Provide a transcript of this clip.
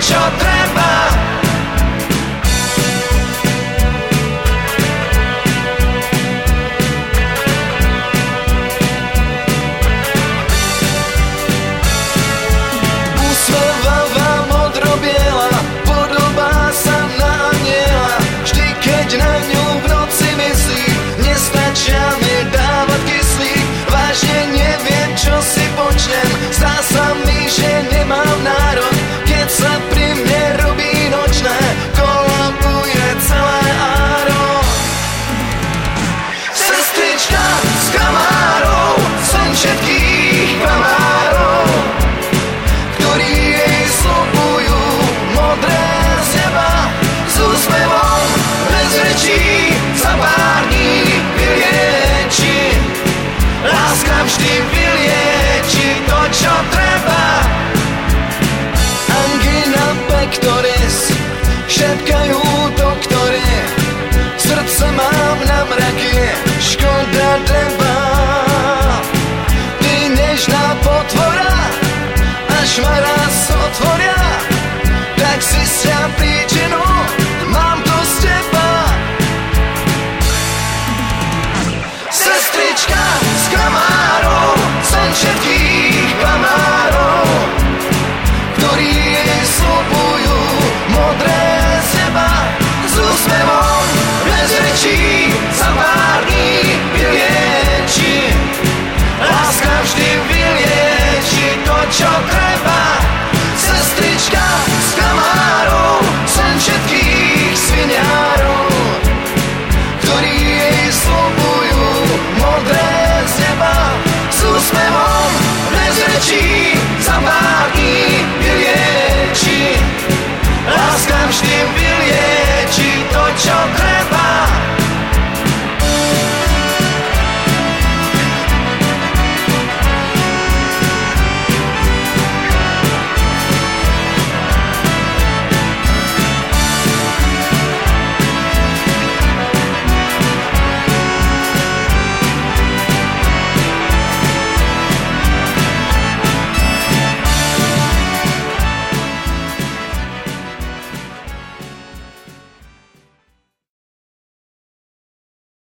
čo treba. Usmevavá modro-biela, podobá sa na aniela. Vždy, keď na ňu v noci myslím, nestačia mi dávať kyslík. Vážne neviem, čo si počnem, zdá sa mi, že nemám nárok. Keď sa pri mne robí nočné, kolabuje celé áro. Sestrička s kamárou, sen všetkých kamárov, ktorí jej sľubujú modré z neba. S úsmevom bez rečí za pár dní vylieči. Láska vždy vylieči to, čo treba. Angina pectoris, šepkajú doktori, srdce mám na mraky, škoda dreba. Ty nežná potvora, až ma raz otvoria, tak si sia príčinu, mám to z teba. Sestrička s kamárou, sen všetkých kamárov, ktorí jej sľubujú modré z neba. S úsmevom bez rečí za pár dní vylieči. Láska vždy vylieči to, čo treba. Sestrička s kamárou, sen všetkých sviniárov, ktorí jej sľubujú modré z neba. S úsmevom bez rečí za pár dní vylieči. Láska vždy vylieči